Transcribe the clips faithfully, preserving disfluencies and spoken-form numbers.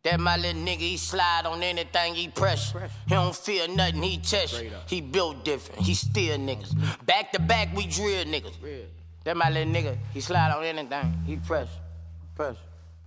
That my little nigga, he slide on anything, he pressure. He don't feel nothing, he test. He built different, he still niggas. Back to back, we drill niggas. That my little nigga, he slide on anything, he pressure. Pressure.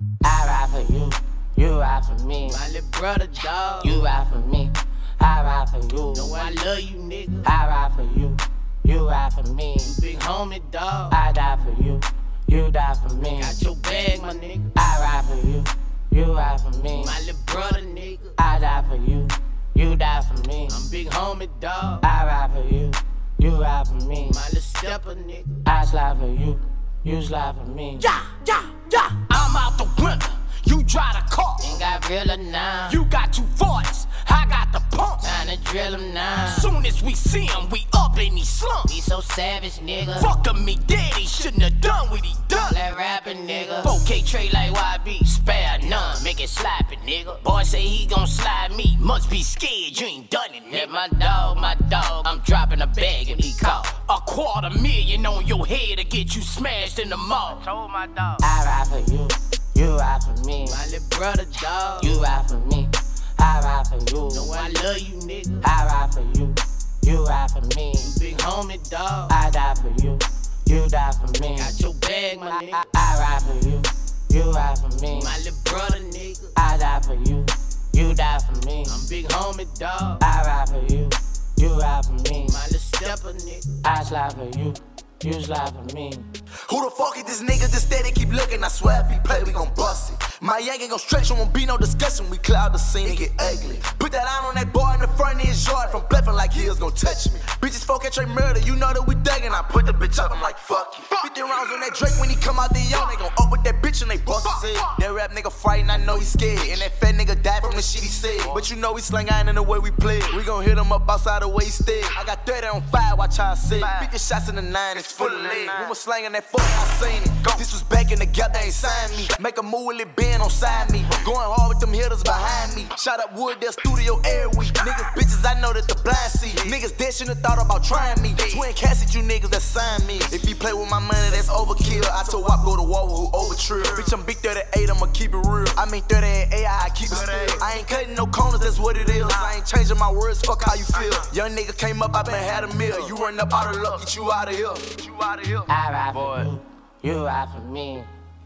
I ride for you, you ride for me. My little brother, dog. You ride for me, I ride for you. Know I love you, nigga. I ride for you, you ride for me. You big homie, dog. I die for you, you die for me. Got your bag, my nigga. I ride for you, you ride for me. My little brother, nigga. I die for you, you die for me. I'm big homie, dog. I ride for you, you ride for me. My little stepper, nigga. I slide for you, you slide for me. Yeah, yeah, yeah. I'm out the window, you drive the car. Ain't got realer now. You got two forties, I got the pump. Time to drill him now. Soon as we see him, we up in these slumps. He so savage, nigga. Fuck him, me dead, he shouldn't have done what he done. That rapping, nigga. four K trade like Y B, spare none, make it sloppy, nigga. Boy say he gon' slide me, must be scared, you ain't done it, Yeah, nigga. my dog, my dog. I'm dropping a bag if he caught. A quarter million on your head to get you smashed in the mall. Told my dog. I ride for you, you ride for me. My little brother, dog. You ride for me, I ride for you. Know I love you, nigga. I ride for you, you ride for me. You big homie, dog. I die for you, you die for me. Got your bag, my I, nigga. I, I ride for you, you ride for me. My little brother, nigga. I die for you, you die for me. I'm big homie, dog. I ride for you, you ride for me. My little stepper, nigga. I slide for you, you slide for me. Who the fuck is this nigga just steady keep looking? I swear if he play, we gon' bust it. My yank ain't gon' stretch, won't be no discussion. We cloud the scene and get ugly. Put that out on that boy in the front of his yard from bluffing like he was gon' touch me. Bitches four K trade murder, you know that we thuggin'. I put the bitch up, I'm like, fuck you. fifty rounds on that Drake when he come out the young. They gon' up with that bitch and they bust his head. That rap nigga frightened, I know he scared. And that fat nigga died from the shit he said. But you know we slang iron in the way we play. We gon' hit him up outside the way he stay. I got thirty on fire, watch how I say. fifty shots in the nine, it's full of lead. We was slangin' that fuck, I seen it. This was back in the gap, they ain't signed me. Make a move with it bend on side me. Going hard with them hitters behind me. Shot up Wood, their studio every week. Niggas, bitches, I know that the blind see. Niggas dead shouldn't have thought about trying me. Twin Cassidy, you niggas that sign me. If you play with my money, that's overkill. I told Wop go to war with who overtrill. Bitch, I'm big thirty-eight, I'ma keep it real. I mean thirty-eight A I, I keep it still. I ain't cutting no corners, that's what it is. I ain't changing my words, fuck how you feel. Young nigga came up, I been had a meal. You run up out of luck, get you out of here. Get you out of here. I ride for you, you ride for me.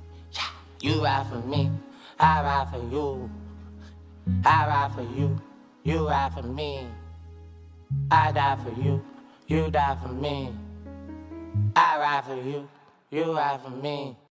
You ride for me, I ride for you. I ride for you, you ride for me. I die for you, you die for me. I ride for you, you ride for me.